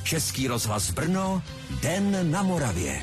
Český rozhlas Brno, Den na Moravě.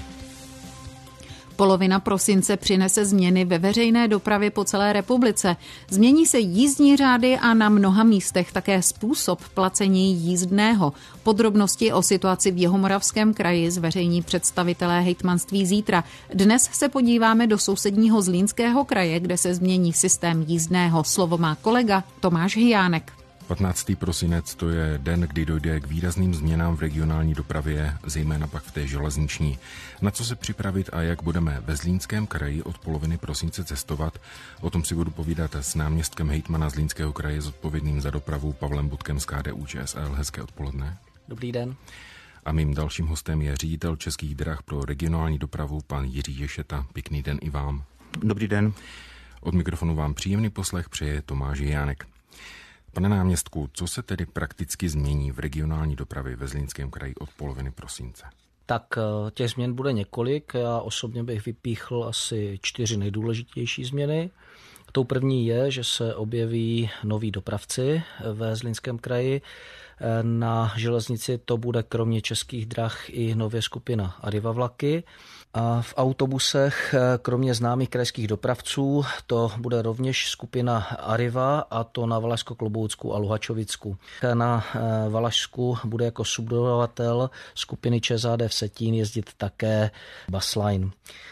Polovina prosince přinese změny ve veřejné dopravě po celé republice. Změní se jízdní řády a na mnoha místech také způsob placení jízdného. Podrobnosti o situaci v Jihomoravském kraji zveřejní představitelé hejtmanství zítra. Dnes se podíváme do sousedního Zlínského kraje, kde se změní systém jízdného. Slovo má kolega Tomáš Hyjánek. 15. prosinec to je den, kdy dojde k výrazným změnám v regionální dopravě, zejména pak v té železniční. Na co se připravit a jak budeme ve Zlínském kraji od poloviny prosince cestovat, o tom si budu povídat s náměstkem hejtmana Zlínského kraje zodpovědným za dopravu Pavlem Budkem z KDU-ČSL. Hezké odpoledne. Dobrý den. A mým dalším hostem je ředitel Českých drah pro regionální dopravu pan Jiří Ješeta. Pěkný den i vám. Dobrý den. Od mikrofonu vám příjemný poslech přeje Tomáš Hyjánek. Pane náměstku, co se tedy prakticky změní v regionální dopravě ve Zlínském kraji od poloviny prosince? Tak těch změn bude několik. Já osobně bych vypíchl asi 4 nejdůležitější změny. Tou první je, že se objeví noví dopravci ve Zlínském kraji. Na železnici to bude kromě Českých drah i nově skupina Arriva vlaky. A v autobusech kromě známých krajských dopravců to bude rovněž skupina Arriva, a to na Valašsko-Kloboucku a Luhačovicku. Na Valašsku bude jako subdodavatel skupiny ČSAD v Setín jezdit také Busline.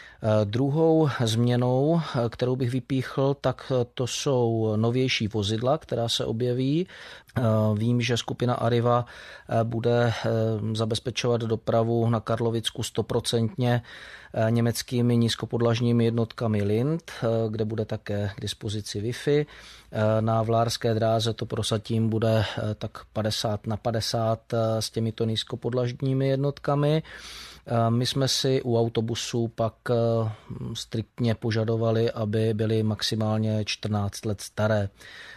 Druhou změnou, kterou bych vypíchl, tak to jsou novější vozidla, která se objeví. Vím, že skupina Arriva bude zabezpečovat dopravu na Karlovicku 100% německými nízkopodlažními jednotkami Lind, kde bude také k dispozici Wi-Fi. Na Vlárské dráze to prozatím bude tak 50/50 s těmito nízkopodlažními jednotkami. My jsme si u autobusů pak striktně požadovali, aby byly maximálně 14 let staré.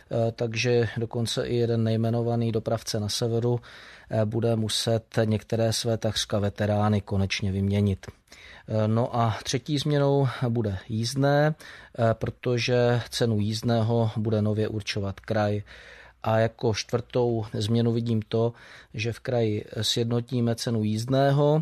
Takže dokonce i jeden nejmenovaný dopravce na severu bude muset některé své takřka veterány konečně vyměnit. No a třetí změnou bude jízdné, protože cenu jízdného bude nově určovat kraj. A jako čtvrtou změnu vidím to, že v kraji sjednotíme cenu jízdného.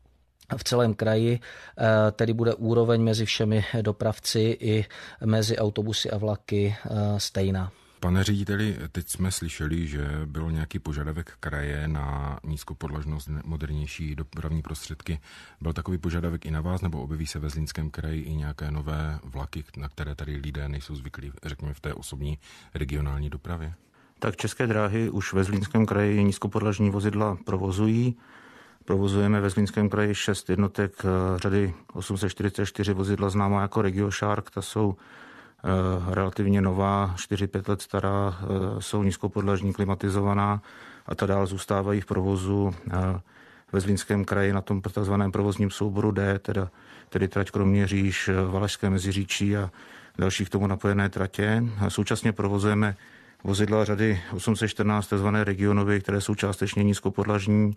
V celém kraji tedy bude úroveň mezi všemi dopravci i mezi autobusy a vlaky stejná. Pane řediteli, teď jsme slyšeli, že byl nějaký požadavek kraje na nízkopodlažnost, modernější dopravní prostředky. Byl takový požadavek i na vás, nebo objeví se ve Zlínském kraji i nějaké nové vlaky, na které tady lidé nejsou zvyklí, řekněme, v té osobní regionální dopravě? Tak České dráhy už ve Zlínském kraji nízkopodlažní vozidla provozují. Provozujeme ve Zlínském kraji 6 jednotek řady 844 vozidla známá jako RegioShark. Ta jsou relativně nová, 4-5 let stará, jsou nízkopodlažní, klimatizovaná a ta dál zůstávají v provozu ve Zlínském kraji na tom takzvaném provozním souboru D, tedy trať Kroměříž, Valašské Meziříčí a další k tomu napojené tratě. Současně provozujeme vozidla řady 814 takzvané regionovy, které jsou částečně nízkopodlažní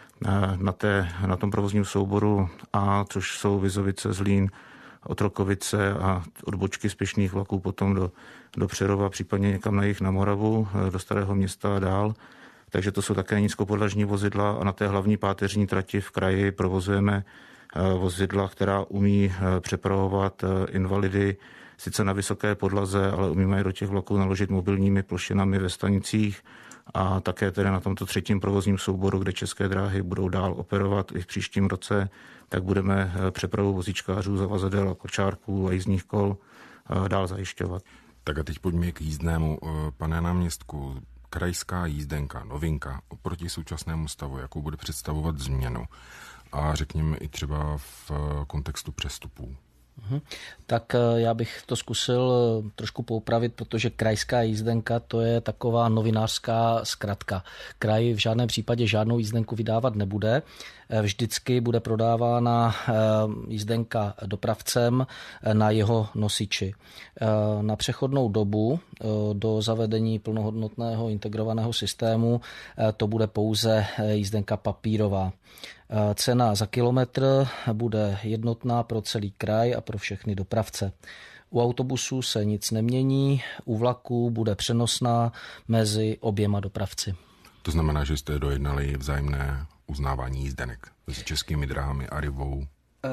na tom provozním souboru A, což jsou Vizovice, Zlín, Otrokovice a odbočky spěšných vlaků potom do Přerova, případně někam na jih na Moravu, do Starého Města a dál. Takže to jsou také nízkopodlažní vozidla a na té hlavní páteřní trati v kraji provozujeme vozidla, která umí přepravovat invalidy sice na vysoké podlaze, ale umíme je do těch vlaků naložit mobilními plošinami ve stanicích. A také tedy na tomto třetím provozním souboru, kde České dráhy budou dál operovat i v příštím roce, tak budeme přepravu vozíčkářů, zavazadel, kočárků a jízdních kol dál zajišťovat. Tak a teď pojďme k jízdnému. Pane náměstku, krajská jízdenka, novinka oproti současnému stavu, jakou bude představovat změnu? A řekněme i třeba v kontextu přestupů. Tak já bych to zkusil trošku poupravit, protože krajská jízdenka to je taková novinářská zkratka. Kraj v žádném případě žádnou jízdenku vydávat nebude. Vždycky bude prodávána jízdenka dopravcem na jeho nosiči. Na přechodnou dobu do zavedení plnohodnotného integrovaného systému to bude pouze jízdenka papírová. Cena za kilometr bude jednotná pro celý kraj a pro všechny dopravce. U autobusů se nic nemění, u vlaků bude přenosná mezi oběma dopravci. To znamená, že jste dojednali vzájemné uznávání jízdenek s Českými dráhami a Arrivou?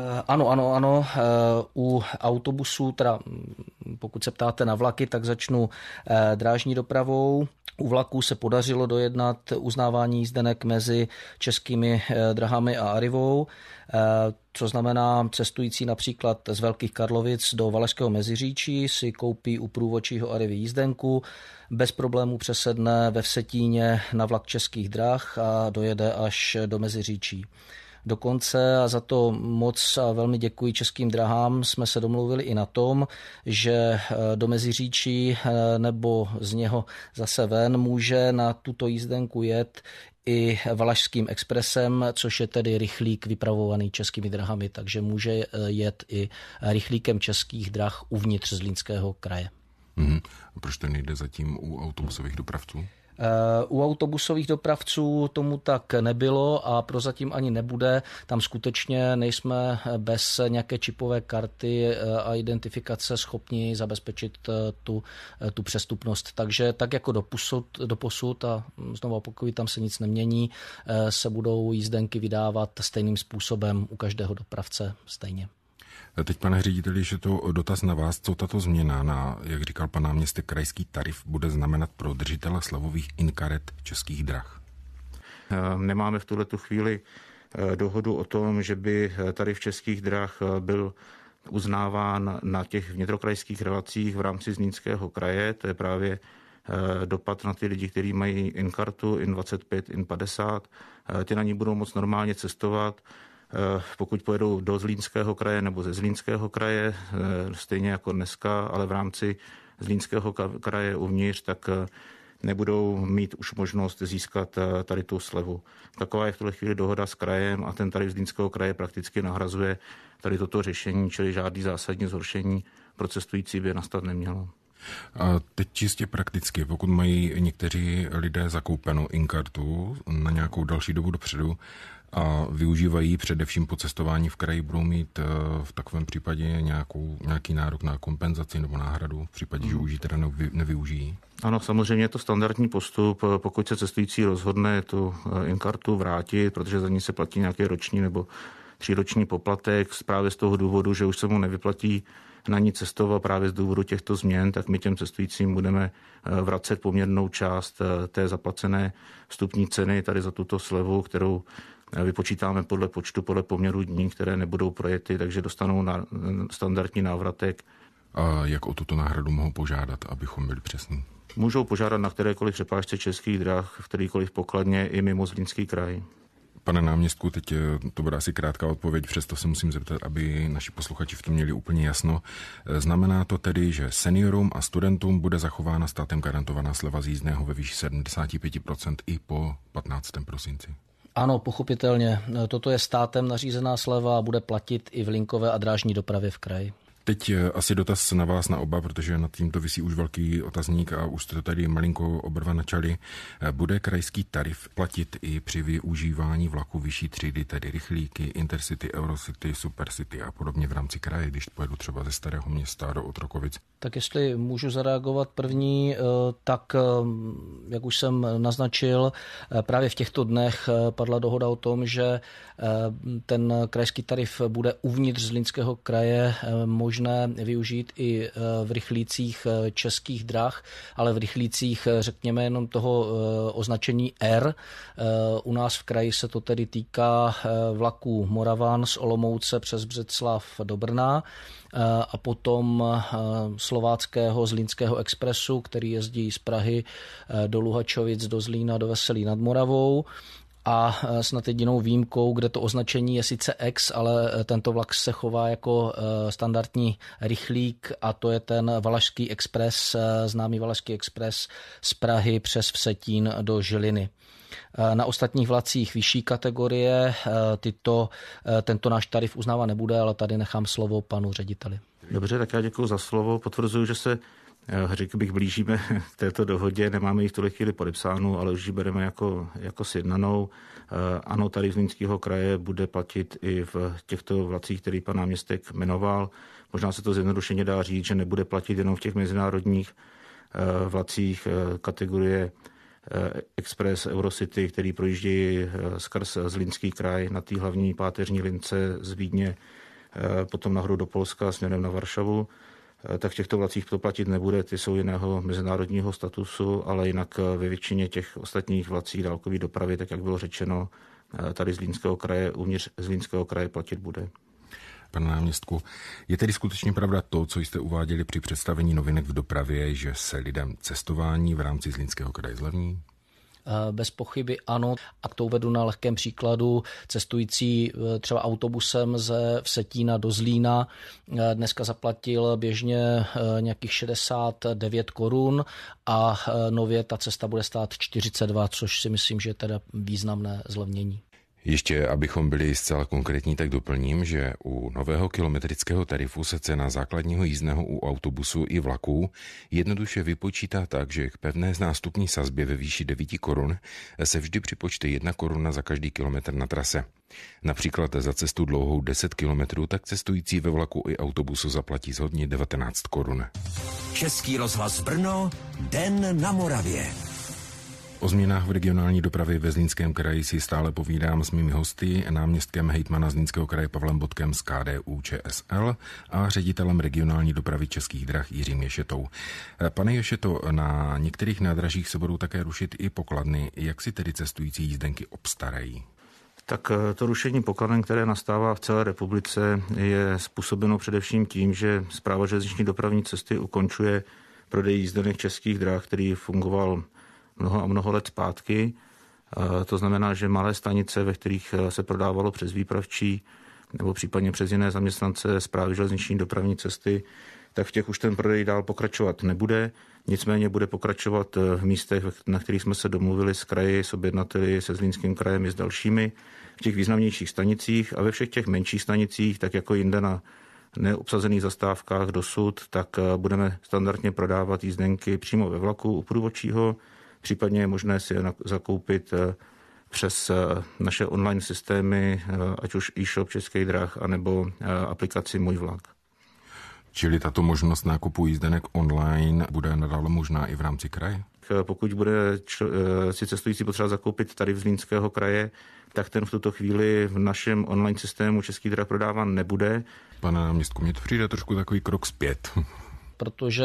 Ano. U autobusů, teda pokud se ptáte na vlaky, tak začnu drážní dopravou. U vlaků se podařilo dojednat uznávání jízdenek mezi Českými dráhami a Arrivou, co znamená cestující například z Velkých Karlovic do Valašského Meziříčí si koupí u průvodčího Arrivy jízdenku, bez problémů přesedne ve Vsetíně na vlak Českých drah a dojede až do Meziříčí. Dokonce, a za to moc a velmi děkuji Českým drahám, jsme se domluvili i na tom, že do Meziříčí nebo z něho zase ven může na tuto jízdenku jet i Valašským expresem, což je tedy rychlík vypravovaný Českými drahami, takže může jet i rychlíkem Českých drah uvnitř Zlínského kraje. Proč to nejde zatím u autobusových dopravců? U autobusových dopravců tomu tak nebylo a prozatím ani nebude. Tam skutečně nejsme bez nějaké čipové karty a identifikace schopni zabezpečit tu přestupnost. Takže tak jako doposud, a znovu opakuju, tam se nic nemění, se budou jízdenky vydávat stejným způsobem u každého dopravce stejně. Teď, pane řediteli, ještě to dotaz na vás, co tato změna na, jak říkal pan náměstek, krajský tarif bude znamenat pro držitele slevových inkaret Českých drah? Nemáme v tuhletu chvíli dohodu o tom, že by tarif Českých drah byl uznáván na těch vnitrokrajských relacích v rámci Zlínského kraje. To je právě dopad na ty lidi, kteří mají inkartu, IN25, IN50. Ty na ní budou moct normálně cestovat, pokud pojedou do Zlínského kraje nebo ze Zlínského kraje, stejně jako dneska, ale v rámci Zlínského kraje uvnitř, tak nebudou mít už možnost získat tady tu slevu. Taková je v tuhle chvíli dohoda s krajem a ten tarif Zlínského kraje prakticky nahrazuje tady toto řešení, čili žádný zásadní zhoršení pro cestující by nastat nemělo. A teď čistě prakticky, pokud mají někteří lidé zakoupenou inkartu na nějakou další dobu dopředu a využívají především po cestování v kraji, budou mít v takovém případě nějaký nárok na kompenzaci nebo náhradu v případě, že už ji teda nevyužijí? Ano, samozřejmě je to standardní postup, pokud se cestující rozhodne tu inkartu vrátit, protože za ní se platí nějaký roční nebo 3roční poplatek, právě z toho důvodu, že už se mu nevyplatí na ní cestovat právě z důvodu těchto změn, tak my těm cestujícím budeme vracet poměrnou část té zaplacené vstupní ceny tady za tuto slevu, kterou vypočítáme podle poměru dní, které nebudou projety, takže dostanou standardní návratek. A jak o tuto náhradu mohou požádat, abychom byli přesní? Můžou požádat na kterékoliv přepážce Českých drah, v kterýkoliv pokladně i mimo Zlínský kraj. Pane náměstku, teď to bude asi krátká odpověď, přesto se musím zeptat, aby naši posluchači v tom měli úplně jasno. Znamená to tedy, že seniorům a studentům bude zachována státem garantovaná sleva z jízdného ve výši 75% i po 15. prosinci? Ano, pochopitelně. Toto je státem nařízená sleva a bude platit i v linkové a drážní dopravě v kraji. Teď asi dotaz na vás na oba, protože nad tímto visí už velký otazník a už jste to tady malinko obrva načali. Bude krajský tarif platit i při využívání vlaku vyšší třídy, tedy rychlíky, Intercity, Eurocity, Supercity a podobně v rámci kraje, když pojedu třeba ze Starého Města do Otrokovic? Tak jestli můžu zareagovat první, tak jak už jsem naznačil, právě v těchto dnech padla dohoda o tom, že ten krajský tarif bude uvnitř Zlínského kraje možné využít i v rychlících Českých drah, ale v rychlících řekněme jenom toho označení R. U nás v kraji se to tedy týká vlaků Moravan z Olomouce přes Břeclav do Brna a potom slováckého Zlínského expresu, který jezdí z Prahy do Luhačovic, do Zlína, do Veselí nad Moravou. A snad jedinou výjimkou, kde to označení je sice X, ale tento vlak se chová jako standardní rychlík a to je ten Valašský expres, známý Valašský expres z Prahy přes Vsetín do Žiliny. Na ostatních vlacích vyšší kategorie tento náš tarif uznávat nebude, ale tady nechám slovo panu řediteli. Dobře, tak já děkuji za slovo. Potvrzuji, že se řekl bych, blížíme k této dohodě, nemáme ji v tuhle chvíli podepsánu, ale už ji bereme jako sjednanou. Ano, tarif Zlínského kraje bude platit i v těchto vlacích, který pan náměstek jmenoval. Možná se to zjednodušeně dá říct, že nebude platit jenom v těch mezinárodních vlacích kategorie Express, Eurocity, který projíždějí skrz Zlínský kraj na té hlavní páteřní lince z Vídně, potom nahoru do Polska směrem na Varšavu, tak v těchto vlacích to platit nebude, ty jsou jiného mezinárodního statusu, ale jinak ve většině těch ostatních vlacích dálkové dopravy, tak jak bylo řečeno, tady z Zlínského kraje, uvnitř Zlínského kraje platit bude. Pane náměstku, je tedy skutečně pravda to, co jste uváděli při představení novinek v dopravě, že se lidem cestování v rámci Zlínského kraje zlevní? Bez pochyby ano. A to uvedu na lehkém příkladu. Cestující třeba autobusem ze Vsetína do Zlína dneska zaplatil běžně nějakých 69 korun a nově ta cesta bude stát 42, což si myslím, že je teda významné zlevnění. Ještě, abychom byli zcela konkrétní, tak doplním, že u nového kilometrického tarifu se cena základního jízdného u autobusu i vlaků jednoduše vypočítá tak, že k pevné nástupní sazbě ve výši 9 korun se vždy připočte 1 koruna za každý kilometr na trase. Například za cestu dlouhou 10 kilometrů, tak cestující ve vlaku i autobusu zaplatí shodně 19 korun. Český rozhlas Brno, Den na Moravě. O změnách v regionální dopravě ve Zlínském kraji si stále povídám s mými hosty, náměstkem hejtmana Zlínského kraje Pavlem Bodkem z KDU-ČSL a ředitelem regionální dopravy Českých drah Jiřím Ješetou. Pane Ješeto, na některých nádražích se budou také rušit i pokladny. Jak si tedy cestující jízdenky obstarají? Tak to rušení pokladen, které nastává v celé republice, je způsobeno především tím, že Správa železniční dopravní cesty ukončuje prodej jízdenek Českých drah, který fungoval mnoho a mnoho let zpátky. To znamená, že malé stanice, ve kterých se prodávalo přes výpravčí nebo případně přes jiné zaměstnance Správy železniční dopravní cesty, tak v těch už ten prodej dál pokračovat nebude. Nicméně bude pokračovat v místech, na kterých jsme se domluvili s kraji, s objednateli, se Zlínským krajem i s dalšími, v těch významnějších stanicích a ve všech těch menších stanicích, tak jako jinde na neobsazených zastávkách dosud, tak budeme standardně prodávat jízdenky přímo ve vlaku u průvodčího. Případně je možné si je zakoupit přes naše online systémy, ať už e-shop Českých drah, anebo aplikaci Můj vlak. Čili tato možnost nákupu jízdenek online bude nadále možná i v rámci kraje? Pokud bude si cestující potřeba zakoupit tady v Zlínského kraje, tak ten v tuto chvíli v našem online systému Českých drah prodáván nebude. Pane náměstku, mně to přijde trošku takový krok zpět. Protože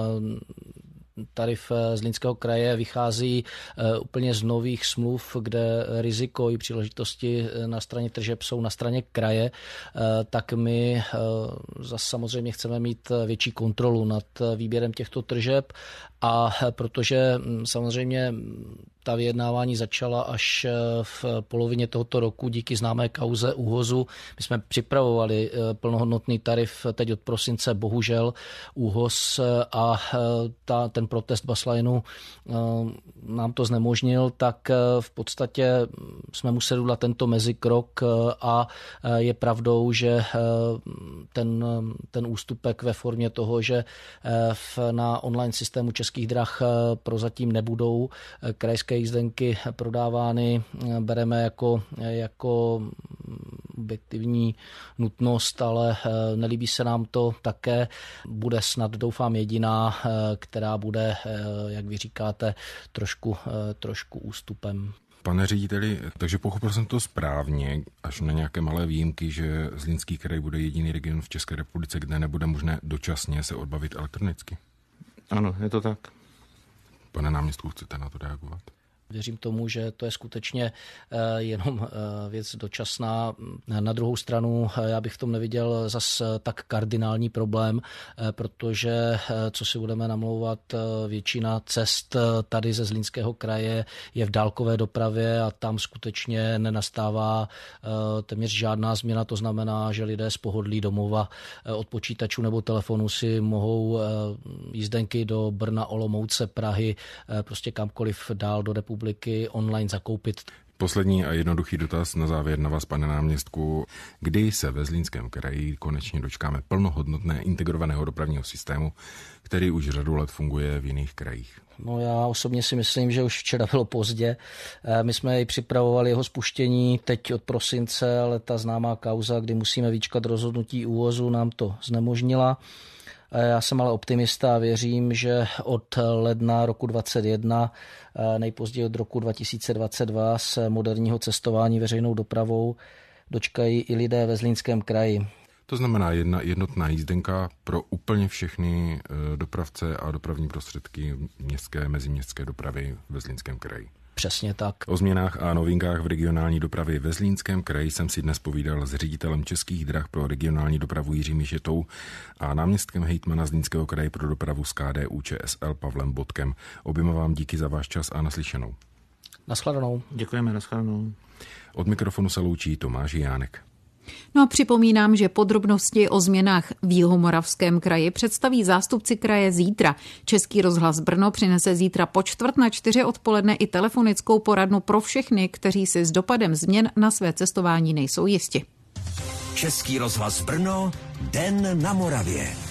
tarif Zlínského kraje vychází úplně z nových smluv, kde riziko i příležitosti na straně tržeb jsou na straně kraje, tak my zase samozřejmě chceme mít větší kontrolu nad výběrem těchto tržeb a protože samozřejmě ta vyjednávání začala až v polovině tohoto roku díky známé kauze ÚHOZu. My jsme připravovali plnohodnotný tarif teď od prosince, bohužel ÚHOZ a ten protest Baslineu nám to znemožnil, tak v podstatě jsme museli udělat tento mezikrok a je pravdou, že ten ústupek ve formě toho, že na online systému Českých drah prozatím nebudou krajské jízdenky prodávány, bereme jako objektivní nutnost, ale nelíbí se nám to také. Bude snad, doufám, jediná, která bude, jak vy říkáte, trošku ústupem. Pane řediteli, takže pochopil jsem to správně, až na nějaké malé výjimky, že Zlínský kraj bude jediný region v České republice, kde nebude možné dočasně se odbavit elektronicky. Ano, je to tak. Pane náměstku, chcete na to reagovat? Věřím tomu, že to je skutečně jenom věc dočasná. Na druhou stranu já bych v tom neviděl zas tak kardinální problém, protože, co si budeme namlouvat, většina cest tady ze Zlínského kraje je v dálkové dopravě a tam skutečně nenastává téměř žádná změna. To znamená, že lidé z pohodlí domova od počítačů nebo telefonu si mohou jízdenky do Brna, Olomouce, Prahy, prostě kamkoliv dál do republiky online zakoupit. Poslední a jednoduchý dotaz na závěr na vás, pane náměstku. Kdy se ve Zlínském kraji konečně dočkáme plnohodnotné integrovaného dopravního systému, který už řadu let funguje v jiných krajích? No já osobně si myslím, že už včera bylo pozdě. My jsme i připravovali jeho spuštění teď od prosince, ale ta známá kauza, kdy musíme vyčkat rozhodnutí ÚOZu, nám to znemožnila. Já jsem ale optimista a věřím, že od ledna roku 2021, nejpozději od roku 2022 se moderního cestování veřejnou dopravou dočkají i lidé ve Zlínském kraji. To znamená jednotná jízdenka pro úplně všechny dopravce a dopravní prostředky městské, meziměstské dopravy ve Zlínském kraji. Přesně tak. O změnách a novinkách v regionální dopravě ve Zlínském kraji jsem si dnes povídal s ředitelem Českých drah pro regionální dopravu Jiřím Ješetou a náměstkem hejtmana Zlínského kraje pro dopravu z KDU-ČSL Pavlem Bodkem. Oběma vám díky za váš čas a naslyšenou. Naschledanou. Děkujeme, naschledanou. Od mikrofonu se loučí Tomáš Jánek. No a připomínám, že podrobnosti o změnách v Jihomoravském kraji představí zástupci kraje zítra. Český rozhlas Brno přinese zítra po 3:45 odpoledne i telefonickou poradnu pro všechny, kteří si s dopadem změn na své cestování nejsou jisti. Český rozhlas Brno, Den na Moravě.